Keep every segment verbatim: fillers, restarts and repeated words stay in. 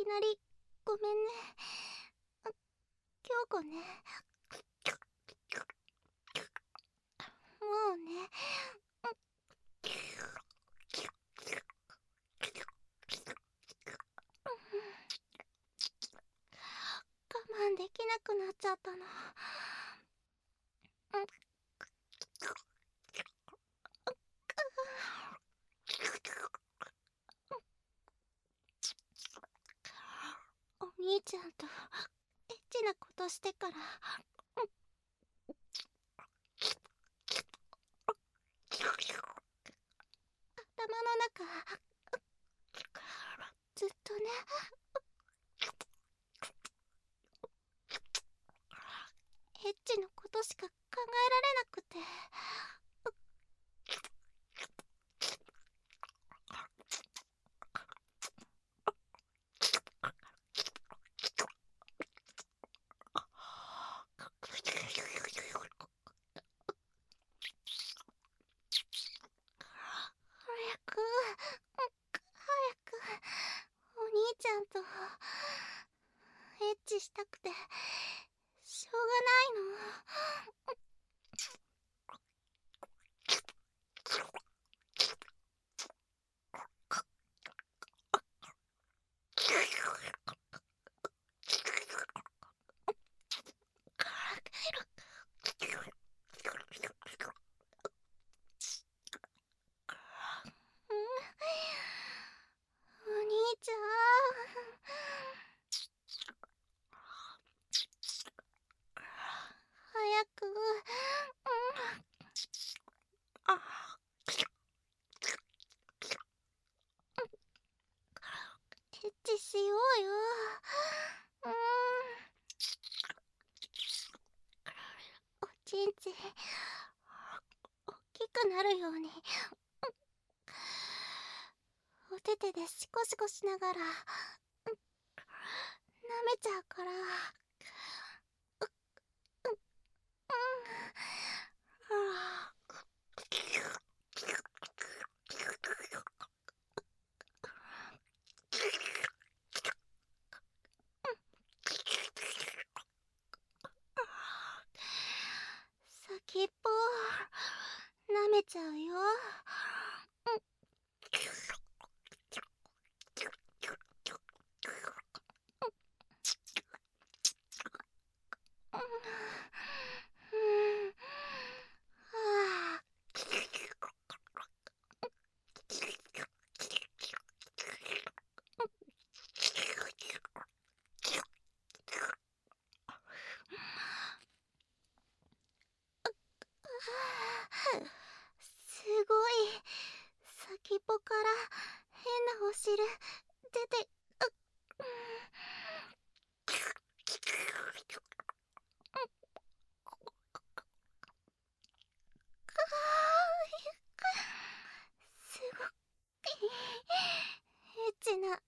きなりごめんね。京子ね。もうね。我慢できなくなっちゃったの。お兄ちゃんとエッチなことしてから、頭の中ずっとね、エッチのことしか考えられなくて。早く早くお兄ちゃんとエッチしたくてしょうがないの。お兄ちゃん、早く、うん、あ、エッチしようよ。うん、おちんちん大きくなるように、お手手でシコシコしながら舐めちゃうから。先っぽ舐めちゃうよ。すごい。先っぽから変なお汁出て、すごくエッチな味。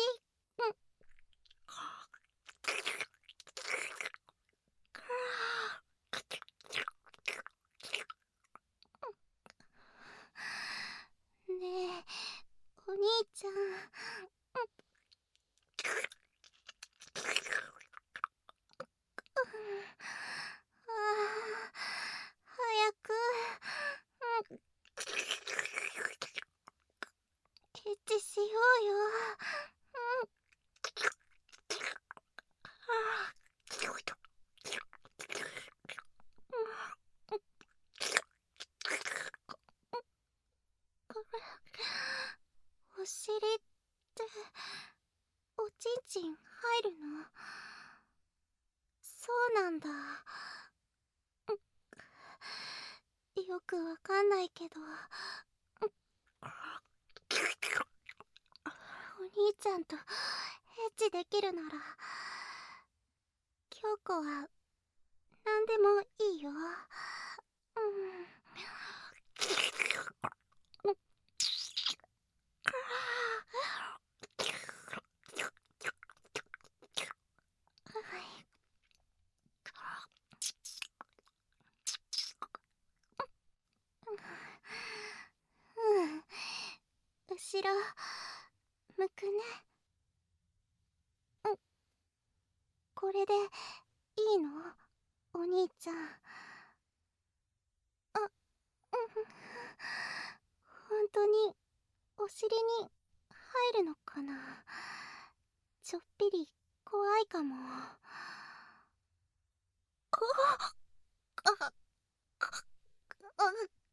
ねえ、お兄ちゃん。ああ、早く。エッチしようよ。お尻っておちんちん入るの？そうなんだ。よくわかんないけど、お兄ちゃんとエッチできるなら京子は何でもいいよ。うん。うん、後ろ向くね。 これでいいの？お兄ちゃん。あ、うん。本当にお尻に入るのかな。ちょっぴり怖いかも。あああ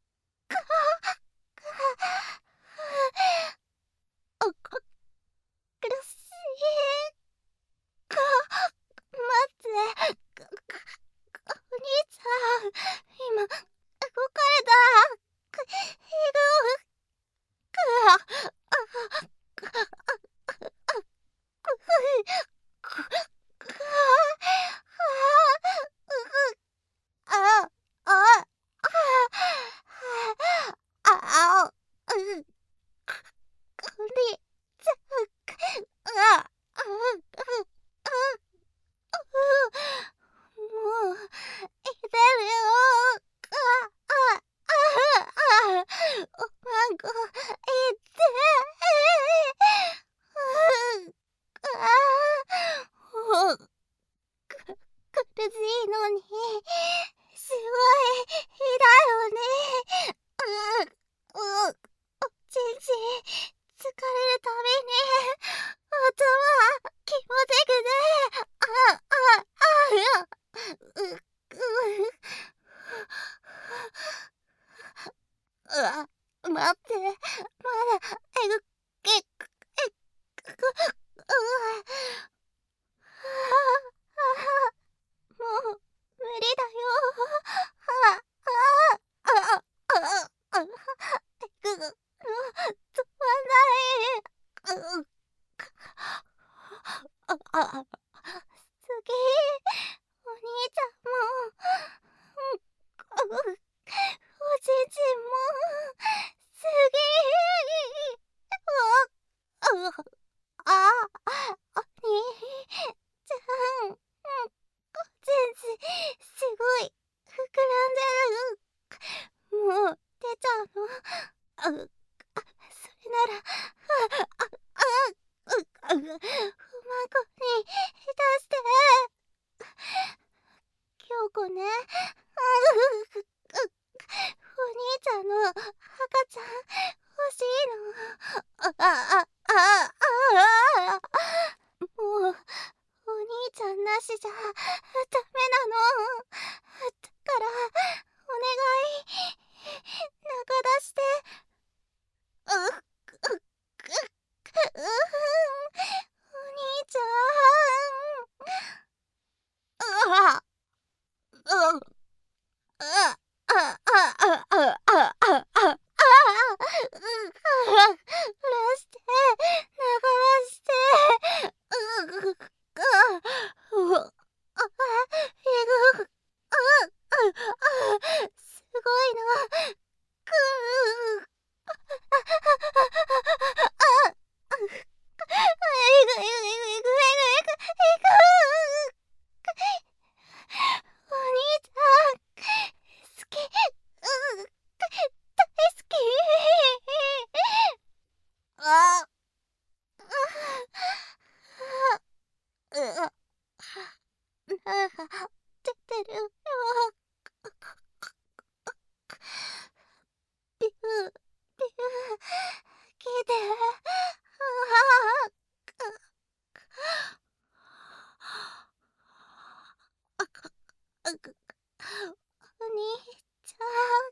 あ苦しいか。待って。お兄ちゃん、今動かれた。ひどく。あああああこれちゃああもういてるよ。あああおまんこいて。もう苦しいのにすごい痛いよね。ううおちんちん疲れるたびに頭気持ちくて。あああうううわ待って、まだえぐけえぐくうわもう無理だよ。ああああああえぐ止まんない。ああ次お兄ちゃんもおじいちんも次ああお兄ちゃんおちんちすごい膨らんでる。もう出ちゃうの？あそれならあああううまんこに出して京子ね。お兄ちゃんの赤ちゃん欲しいの。ああああもうお兄ちゃんなしじゃダメなの。だからお願い中出して。うっうっうお兄ちゃん。うわうああああああああああらして流らしてうううあえぐああすごいなくうあえぐえぐえぐえぐえぐえぐえぐお兄ちゃん好き。うん、大好き。ああ、うわ、あ出てるよ。ビュー、ビュー、聞いて。ああ、お兄ちゃん。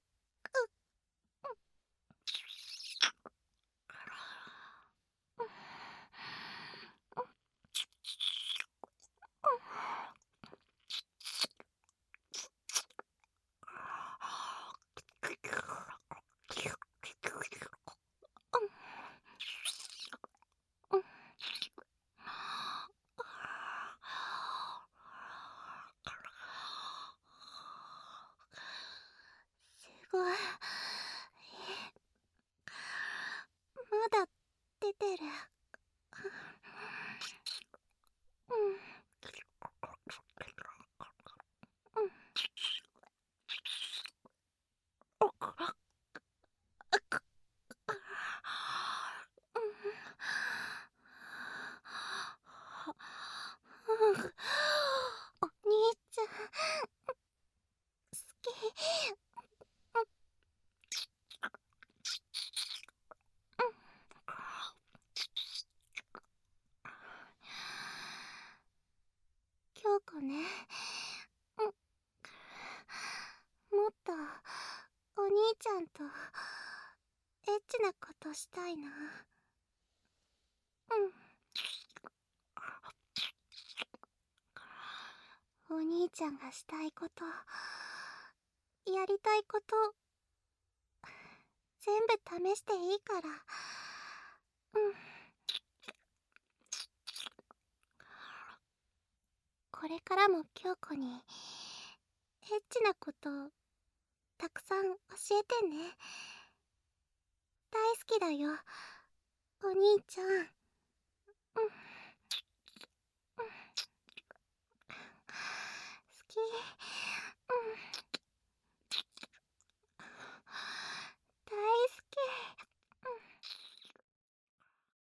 ね。うん、もっとお兄ちゃんとエッチなことしたいな。うん、お兄ちゃんがしたいこと、やりたいこと、全部試していいから。うん、これからも京子にエッチなことたくさん教えてね。大好きだよ、お兄ちゃん。うん。